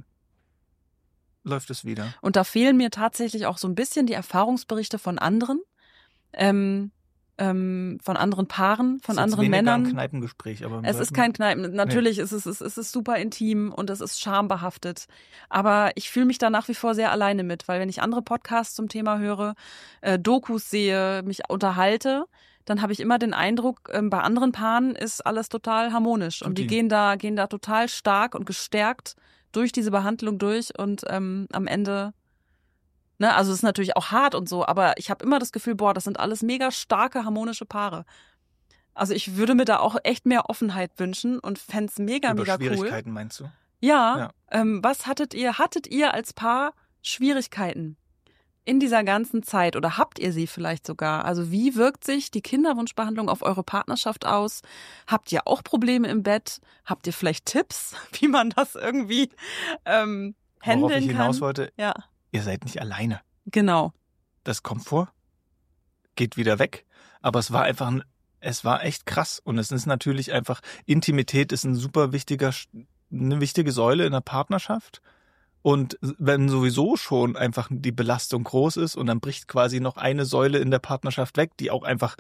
läuft es wieder. Und da fehlen mir tatsächlich auch so ein bisschen die Erfahrungsberichte von anderen, ähm, ähm, von anderen Paaren, von ist anderen jetzt weniger Männern. ein Kneipengespräch, aber Es ist kein Kneipen. Natürlich nee. ist es, es ist super intim und es ist schambehaftet. Aber ich fühle mich da nach wie vor sehr alleine mit, weil wenn ich andere Podcasts zum Thema höre, äh, Dokus sehe, mich unterhalte, dann habe ich immer den Eindruck, äh, bei anderen Paaren ist alles total harmonisch. Und die gehen da, gehen da total stark und gestärkt durch diese Behandlung durch und ähm, am Ende... Ne, also es ist natürlich auch hart und so, aber ich habe immer das Gefühl, boah, das sind alles mega starke, harmonische Paare. Also ich würde mir da auch echt mehr Offenheit wünschen und fände es mega, Über mega cool. Schwierigkeiten meinst du? Ja, ja. Ähm, was hattet ihr, hattet ihr als Paar Schwierigkeiten in dieser ganzen Zeit oder habt ihr sie vielleicht sogar? Also wie wirkt sich die Kinderwunschbehandlung auf eure Partnerschaft aus? Habt ihr auch Probleme im Bett? Habt ihr vielleicht Tipps, wie man das irgendwie ähm, handeln Worauf ich kann? hinaus wollte, ja. Ihr seid nicht alleine. Genau. Das kommt vor, geht wieder weg. Aber es war einfach, ein, es war echt krass. Und es ist natürlich einfach, Intimität ist ein super wichtiger, eine wichtige Säule in der Partnerschaft. Und wenn sowieso schon einfach die Belastung groß ist und dann bricht quasi noch eine Säule in der Partnerschaft weg, die auch einfach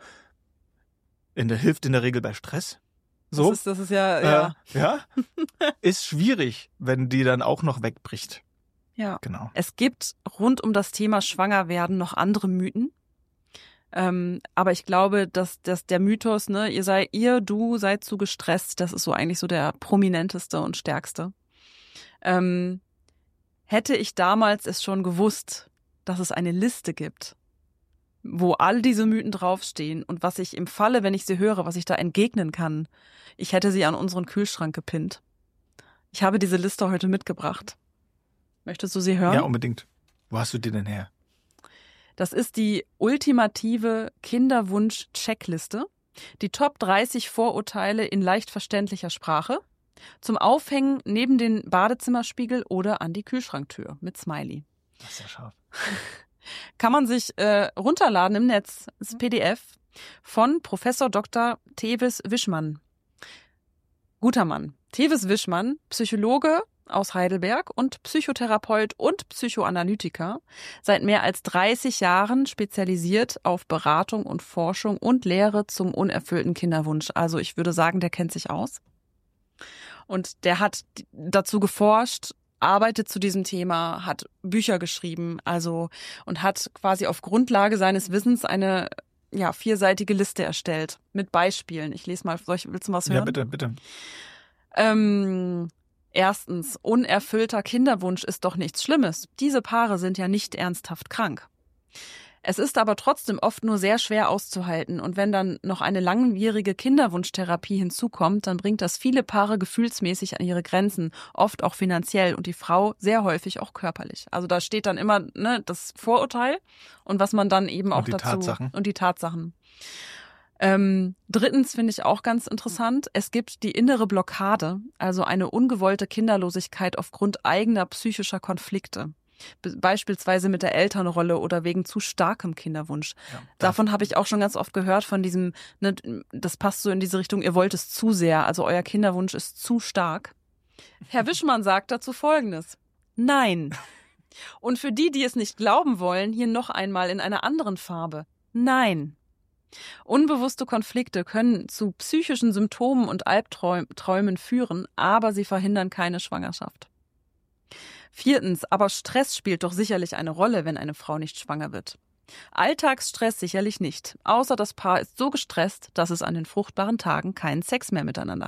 in der, hilft in der Regel bei Stress. So. Das ist, das ist ja, ja. Äh, ja, ist schwierig, wenn die dann auch noch wegbricht. Ja, genau. Es gibt rund um das Thema Schwangerwerden noch andere Mythen. Ähm, aber ich glaube, dass, dass der Mythos, ne, ihr sei, ihr, du seid zu gestresst, das ist so eigentlich so der prominenteste und stärkste. Ähm, hätte ich damals es schon gewusst, dass es eine Liste gibt, wo all diese Mythen draufstehen und was ich im Falle, wenn ich sie höre, was ich da entgegnen kann, ich hätte sie an unseren Kühlschrank gepinnt. Ich habe diese Liste heute mitgebracht. Möchtest du sie hören? Ja, unbedingt. Wo hast du die denn her? Das ist die ultimative Kinderwunsch-Checkliste. Die Top dreißig Vorurteile in leicht verständlicher Sprache. Zum Aufhängen neben den Badezimmerspiegel oder an die Kühlschranktür mit Smiley. Das ist ja scharf. Kann man sich äh, runterladen im Netz. Das ist P D F von Professor Doktor Tevis Wischmann. Guter Mann. Tevis Wischmann, Psychologe aus Heidelberg und Psychotherapeut und Psychoanalytiker, seit mehr als dreißig Jahren spezialisiert auf Beratung und Forschung und Lehre zum unerfüllten Kinderwunsch. Also ich würde sagen, der kennt sich aus. Und der hat dazu geforscht, arbeitet zu diesem Thema, hat Bücher geschrieben, also und hat quasi auf Grundlage seines Wissens eine ja vierseitige Liste erstellt mit Beispielen. Ich lese mal, soll ich, willst du was hören? Ja, bitte, bitte. Ähm, Erstens, unerfüllter Kinderwunsch ist doch nichts Schlimmes. Diese Paare sind ja nicht ernsthaft krank. Es ist aber trotzdem oft nur sehr schwer auszuhalten und wenn dann noch eine langwierige Kinderwunschtherapie hinzukommt, dann bringt das viele Paare gefühlsmäßig an ihre Grenzen, oft auch finanziell und die Frau sehr häufig auch körperlich. Also da steht dann immer ne, das Vorurteil und was man dann eben auch und die dazu Tatsachen. und die Tatsachen. Ähm, drittens finde ich auch ganz interessant, es gibt die innere Blockade, also eine ungewollte Kinderlosigkeit aufgrund eigener psychischer Konflikte. Be- beispielsweise mit der Elternrolle oder wegen zu starkem Kinderwunsch. Ja, Davon habe ich auch schon ganz oft gehört, von diesem, ne, das passt so in diese Richtung, ihr wollt es zu sehr, also euer Kinderwunsch ist zu stark. Herr Wischmann sagt dazu Folgendes. Nein. Und für die, die es nicht glauben wollen, hier noch einmal in einer anderen Farbe. Nein. Unbewusste Konflikte können zu psychischen Symptomen und Albträumen führen, aber sie verhindern keine Schwangerschaft. Viertens, aber Stress spielt doch sicherlich eine Rolle, wenn eine Frau nicht schwanger wird. Alltagsstress sicherlich nicht, außer das Paar ist so gestresst, dass es an den fruchtbaren Tagen keinen Sex mehr miteinander hat.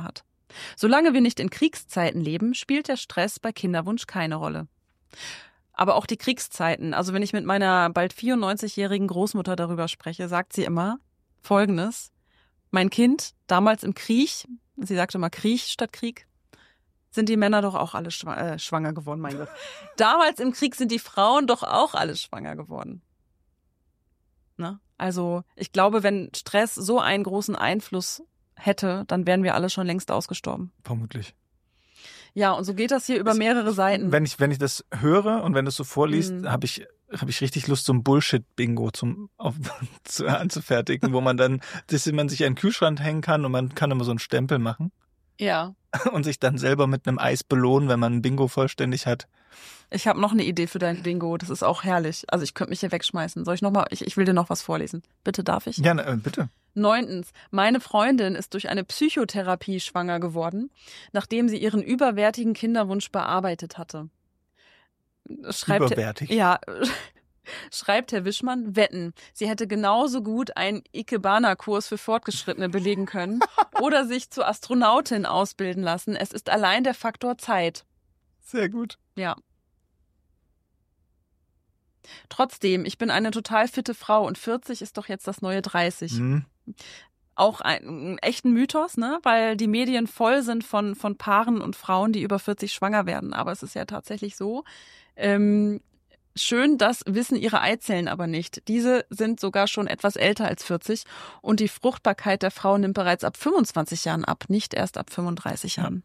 Solange wir nicht in Kriegszeiten leben, spielt der Stress bei Kinderwunsch keine Rolle. Aber auch die Kriegszeiten, also wenn ich mit meiner bald vierundneunzigjährigen Großmutter darüber spreche, sagt sie immer Folgendes: Mein Kind, damals im Krieg, sie sagte immer Krieg statt Krieg, sind die Männer doch auch alle schwa- äh, schwanger geworden, mein Gott. Damals im Krieg sind die Frauen doch auch alle schwanger geworden. Ne? Also ich glaube, wenn Stress so einen großen Einfluss hätte, dann wären wir alle schon längst ausgestorben. Vermutlich. Ja, und so geht das hier über mehrere Seiten. Wenn ich, wenn ich das höre und wenn du es so vorliest, Mhm. habe ich, habe ich richtig Lust, so ein Bullshit-Bingo zum, auf, zu, anzufertigen, wo man dann, dass man sich an den Kühlschrank hängen kann und man kann immer so einen Stempel machen Ja. und sich dann selber mit einem Eis belohnen, wenn man ein Bingo vollständig hat. Ich habe noch eine Idee für dein Bingo. Das ist auch herrlich. Also ich könnte mich hier wegschmeißen. Soll ich noch mal? Ich, ich will dir noch was vorlesen. Bitte, darf ich? Ja, äh, bitte. Neuntens. Meine Freundin ist durch eine Psychotherapie schwanger geworden, nachdem sie ihren überwärtigen Kinderwunsch bearbeitet hatte. Schreibt, Überwärtig. Ja, schreibt Herr Wischmann, wetten, sie hätte genauso gut einen Ikebana-Kurs für Fortgeschrittene belegen können oder sich zur Astronautin ausbilden lassen. Es ist allein der Faktor Zeit. Sehr gut. Ja. Trotzdem, ich bin eine total fitte Frau und vierzig ist doch jetzt das neue dreißig. Mhm. Auch ein, ein echten Mythos, ne? Weil die Medien voll sind von, von Paaren und Frauen, die über vierzig schwanger werden. Aber es ist ja tatsächlich so. Ähm, schön, das wissen ihre Eizellen aber nicht. Diese sind sogar schon etwas älter als vierzig und die Fruchtbarkeit der Frau nimmt bereits ab fünfundzwanzig Jahren ab, nicht erst ab fünfunddreißig Jahren.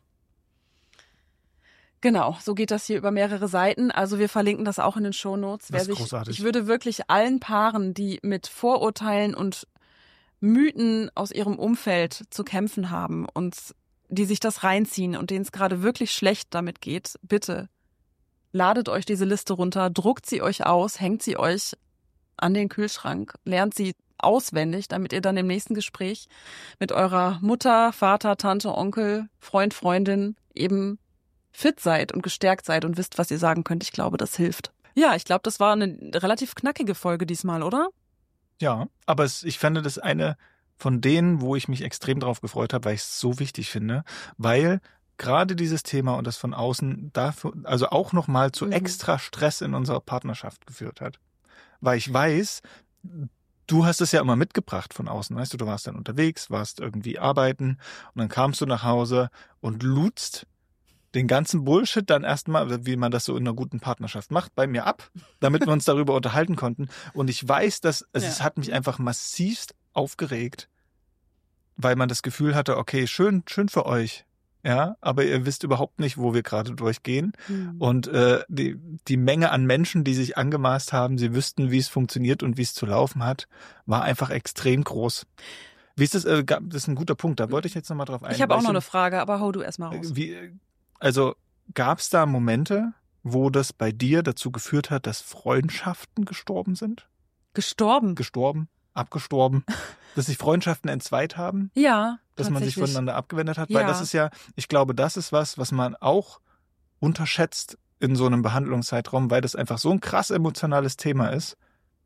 Genau, so geht das hier über mehrere Seiten. Also wir verlinken das auch in den Shownotes. Das ist sich, großartig. Ich würde wirklich allen Paaren, die mit Vorurteilen und Mythen aus ihrem Umfeld zu kämpfen haben und die sich das reinziehen und denen es gerade wirklich schlecht damit geht, bitte ladet euch diese Liste runter, druckt sie euch aus, hängt sie euch an den Kühlschrank, lernt sie auswendig, damit ihr dann im nächsten Gespräch mit eurer Mutter, Vater, Tante, Onkel, Freund, Freundin eben fit seid und gestärkt seid und wisst, was ihr sagen könnt. Ich glaube, das hilft. Ja, ich glaube, das war eine relativ knackige Folge diesmal, oder? Ja, aber es, ich fände das eine von denen, wo ich mich extrem drauf gefreut habe, weil ich es so wichtig finde, weil gerade dieses Thema und das von außen dafür, also auch nochmal zu Mhm. extra Stress in unserer Partnerschaft geführt hat. Weil ich weiß, du hast es ja immer mitgebracht von außen, weißt du, du warst dann unterwegs, warst irgendwie arbeiten und dann kamst du nach Hause und ludst den ganzen Bullshit dann erstmal, wie man das so in einer guten Partnerschaft macht, bei mir ab, damit wir uns darüber unterhalten konnten. Und ich weiß, dass es, Ja. es hat mich einfach massivst aufgeregt, weil man das Gefühl hatte, okay, schön, schön für euch, ja, aber ihr wisst überhaupt nicht, wo wir gerade durchgehen. Mhm. Und äh, die, die Menge an Menschen, die sich angemaßt haben, sie wüssten, wie es funktioniert und wie es zu laufen hat, war einfach extrem groß. Wie ist das? Äh, das ist ein guter Punkt, da wollte ich jetzt nochmal drauf eingehen. Ich habe auch noch Welche- eine Frage, aber hau du erstmal raus. Wie, also gab es da Momente, wo das bei dir dazu geführt hat, dass Freundschaften gestorben sind? Gestorben? Gestorben? Abgestorben? Dass sich Freundschaften entzweit haben? Ja, Dass man sich tatsächlich. voneinander abgewendet hat? Ja. Weil das ist ja, ich glaube, das ist was, was man auch unterschätzt in so einem Behandlungszeitraum, weil das einfach so ein krass emotionales Thema ist,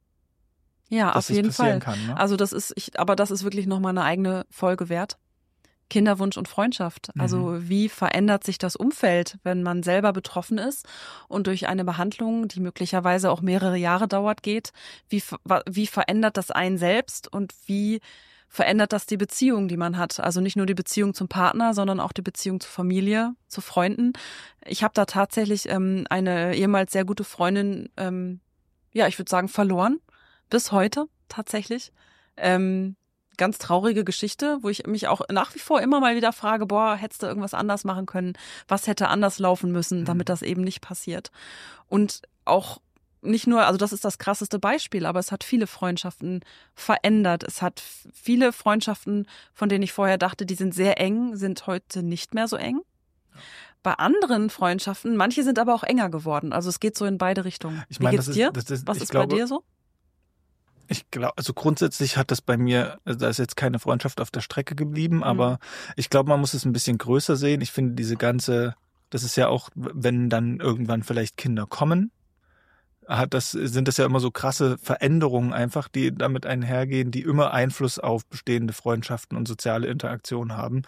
Ja, dass auf das jeden passieren Fall. kann. Ne? Also das ist, ich, aber das ist wirklich nochmal eine eigene Folge wert. Kinderwunsch und Freundschaft. Also Mhm. wie verändert sich das Umfeld, wenn man selber betroffen ist und durch eine Behandlung, die möglicherweise auch mehrere Jahre dauert, geht? Wie, ver- wie verändert das einen selbst und wie verändert das die Beziehung, die man hat? Also nicht nur die Beziehung zum Partner, sondern auch die Beziehung zur Familie, zu Freunden. Ich habe da tatsächlich ähm, eine ehemals sehr gute Freundin, ähm, ja, ich würde sagen, verloren. Bis heute tatsächlich. Ähm, ganz traurige Geschichte, wo ich mich auch nach wie vor immer mal wieder frage, boah, hättest du irgendwas anders machen können? Was hätte anders laufen müssen, damit das eben nicht passiert? Und auch nicht nur, also das ist das krasseste Beispiel, aber es hat viele Freundschaften verändert. Es hat viele Freundschaften, von denen ich vorher dachte, die sind sehr eng, sind heute nicht mehr so eng. Bei anderen Freundschaften, manche sind aber auch enger geworden. Also es geht so in beide Richtungen. Ich Wie meine, geht's das ist- dir? das ist- Was ich ist glaube- bei dir so? Ich glaube, also grundsätzlich hat das bei mir, also da ist jetzt keine Freundschaft auf der Strecke geblieben, aber ich glaube, man muss es ein bisschen größer sehen. Ich finde diese ganze, das ist ja auch, wenn dann irgendwann vielleicht Kinder kommen, hat das, sind das ja immer so krasse Veränderungen einfach, die damit einhergehen, die immer Einfluss auf bestehende Freundschaften und soziale Interaktion haben.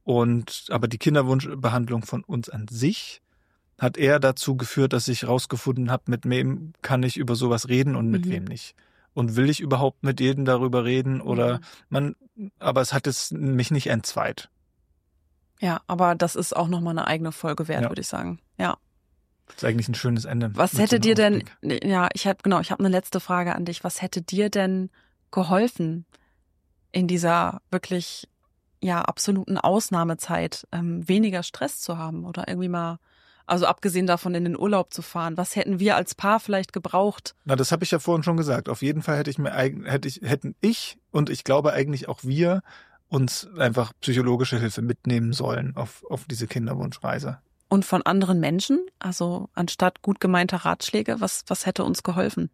Und aber die Kinderwunschbehandlung von uns an sich hat eher dazu geführt, dass ich rausgefunden habe, mit wem kann ich über sowas reden und mit Mhm. wem nicht. Und will ich überhaupt mit jedem darüber reden oder Mhm. man, aber es hat es mich nicht entzweit. Ja, aber das ist auch nochmal eine eigene Folge wert, Ja. würde ich sagen. Ja. Das ist eigentlich ein schönes Ende. Was mit hätte so dir einem denn, Ausblick. ja, ich habe, genau, ich habe eine letzte Frage an dich. Was hätte dir denn geholfen in dieser wirklich, ja, absoluten Ausnahmezeit, ähm, weniger Stress zu haben oder irgendwie mal, also abgesehen davon in den Urlaub zu fahren? Was hätten wir als Paar vielleicht gebraucht? Na, das habe ich ja vorhin schon gesagt. Auf jeden Fall hätte ich mir eigen, hätte ich, hätten ich und ich glaube eigentlich auch wir uns einfach psychologische Hilfe mitnehmen sollen auf, auf diese Kinderwunschreise. Und von anderen Menschen, also anstatt gut gemeinter Ratschläge, was, was hätte uns geholfen?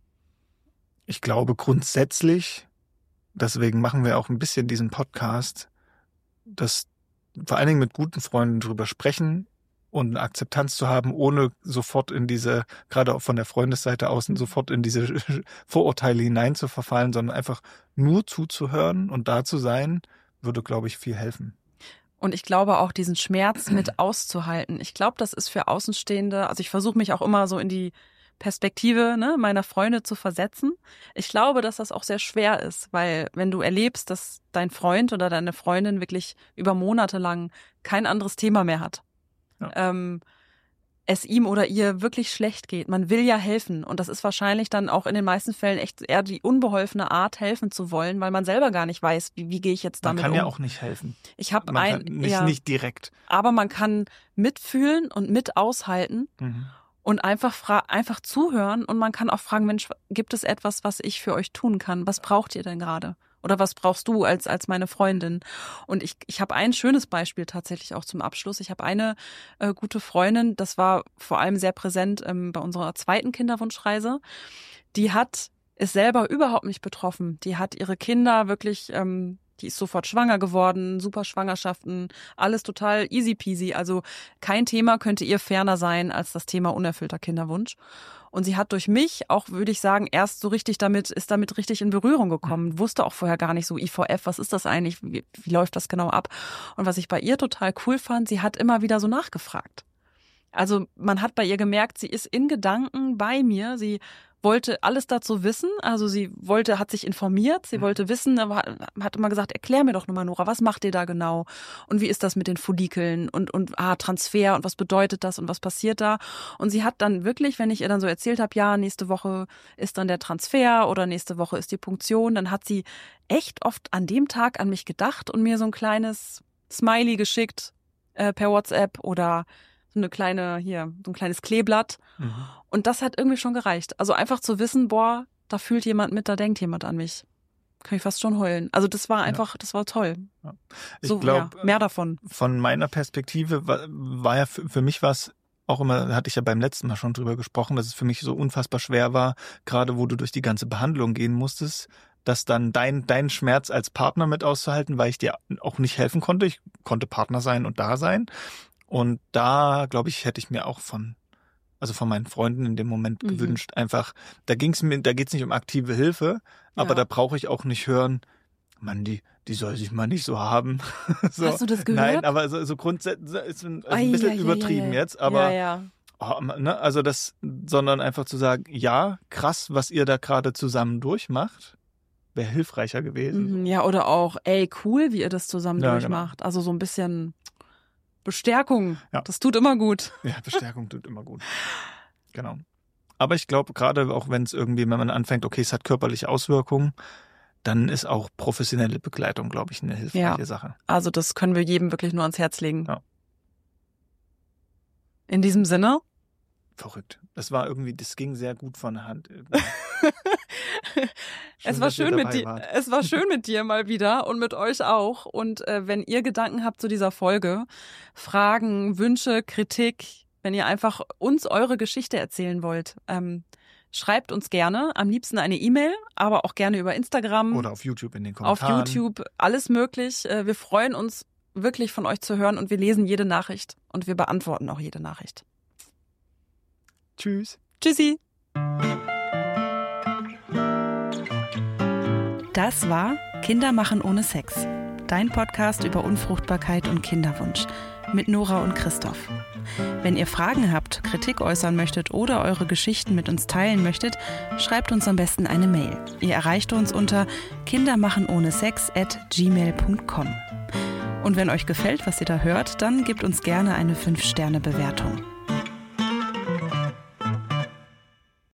Ich glaube grundsätzlich, deswegen machen wir auch ein bisschen diesen Podcast, dass vor allen Dingen mit guten Freunden drüber sprechen und eine Akzeptanz zu haben, ohne sofort in diese, gerade auch von der Freundesseite außen, sofort in diese Vorurteile hinein zu verfallen, sondern einfach nur zuzuhören und da zu sein, würde, glaube ich, viel helfen. Und ich glaube auch, diesen Schmerz mit auszuhalten. Ich glaube, das ist für Außenstehende, also ich versuche mich auch immer so in die Perspektive, ne, meiner Freunde zu versetzen. Ich glaube, dass das auch sehr schwer ist, weil wenn du erlebst, dass dein Freund oder deine Freundin wirklich über Monate lang kein anderes Thema mehr hat, Ja. ähm, es ihm oder ihr wirklich schlecht geht. Man will ja helfen und das ist wahrscheinlich dann auch in den meisten Fällen echt eher die unbeholfene Art, helfen zu wollen, weil man selber gar nicht weiß, wie, wie gehe ich jetzt Man damit kann um. ja auch nicht helfen. Ich habe Man ein, kann nicht, ja, nicht direkt. aber man kann mitfühlen und mit aushalten Mhm. und einfach fra- einfach zuhören und man kann auch fragen, Mensch, gibt es etwas, was ich für euch tun kann? Was braucht ihr denn gerade? Oder was brauchst du als als meine Freundin? Und ich ich habe ein schönes Beispiel tatsächlich auch zum Abschluss. Ich habe eine äh, gute Freundin, das war vor allem sehr präsent ähm, bei unserer zweiten Kinderwunschreise. Die hat ist selber überhaupt nicht betroffen. Die hat ihre Kinder wirklich, ähm, die ist sofort schwanger geworden, super Schwangerschaften, alles total easy peasy. Also kein Thema könnte ihr ferner sein als das Thema unerfüllter Kinderwunsch. Und sie hat durch mich auch, würde ich sagen, erst so richtig damit, ist damit richtig in Berührung gekommen. Wusste auch vorher gar nicht so I V F, was ist das eigentlich? Wie, wie läuft das genau ab? Und was ich bei ihr total cool fand, sie hat immer wieder so nachgefragt. Also man hat bei ihr gemerkt, sie ist in Gedanken bei mir. Sie wollte alles dazu wissen. Also sie wollte, hat sich informiert. Sie wollte wissen, aber hat immer gesagt, erklär mir doch nochmal, Nora, was macht ihr da genau? Und wie ist das mit den Follikeln? Und, und ah, Transfer und was bedeutet das und was passiert da? Und sie hat dann wirklich, wenn ich ihr dann so erzählt habe, ja, nächste Woche ist dann der Transfer oder nächste Woche ist die Punktion, dann hat sie echt oft an dem Tag an mich gedacht und mir so ein kleines Smiley geschickt äh, per WhatsApp oder so eine kleine, hier, so ein kleines Kleeblatt. Mhm. Und das hat irgendwie schon gereicht. Also einfach zu wissen, boah, da fühlt jemand mit, da denkt jemand an mich. Kann ich fast schon heulen. Also das war einfach, ja. das war toll. Ja. Ich so, glaube, ja, mehr davon. Von meiner Perspektive war, war ja für, für mich was auch immer, da hatte ich ja beim letzten Mal schon drüber gesprochen, dass es für mich so unfassbar schwer war, gerade wo du durch die ganze Behandlung gehen musstest, dass dann dein, dein Schmerz als Partner mit auszuhalten, weil ich dir auch nicht helfen konnte. Ich konnte Partner sein und da sein. Und da, glaube ich, hätte ich mir auch von, also von meinen Freunden in dem Moment mhm. gewünscht, einfach, da ging's mir, da geht's nicht um aktive Hilfe, aber ja. da brauche ich auch nicht hören, Mann, die, die soll sich mal nicht so haben. so. Hast du das gehört? Nein, aber so, so grundsätzlich ist ein, also Ai, ein bisschen ja, übertrieben ja, ja. jetzt, aber, ja, ja. Oh, ne, also das, sondern einfach zu sagen, ja, krass, was ihr da gerade zusammen durchmacht, wäre hilfreicher gewesen. Mhm, ja, oder auch, ey, cool, wie ihr das zusammen ja, durchmacht. Genau. Also so ein bisschen Bestärkung, ja. das tut immer gut. Ja, Bestärkung tut immer gut. Genau. Aber ich glaube, gerade auch wenn es irgendwie, wenn man anfängt, okay, es hat körperliche Auswirkungen, dann ist auch professionelle Begleitung, glaube ich, eine hilfreiche ja. Sache. Also das können wir jedem wirklich nur ans Herz legen. Ja. In diesem Sinne? Verrückt. Das war irgendwie, das ging sehr gut von der Hand. Schön, es war schön mit dir. Wart. Es war schön mit dir mal wieder und mit euch auch. Und äh, wenn ihr Gedanken habt zu dieser Folge, Fragen, Wünsche, Kritik, wenn ihr einfach uns eure Geschichte erzählen wollt, ähm, schreibt uns gerne. Am liebsten eine E-Mail, aber auch gerne über Instagram. Oder auf YouTube in den Kommentaren. Auf YouTube, alles möglich. Äh, wir freuen uns wirklich von euch zu hören und wir lesen jede Nachricht und wir beantworten auch jede Nachricht. Tschüss. Tschüssi. Das war Kinder machen ohne Sex. dein Podcast über Unfruchtbarkeit und Kinderwunsch mit Nora und Christoph. Wenn ihr Fragen habt, Kritik äußern möchtet oder eure Geschichten mit uns teilen möchtet, schreibt uns am besten eine Mail. Ihr erreicht uns unter kindermachenohnesex at gmail punkt com. Und wenn euch gefällt, was ihr da hört, dann gebt uns gerne eine fünf Sterne Bewertung.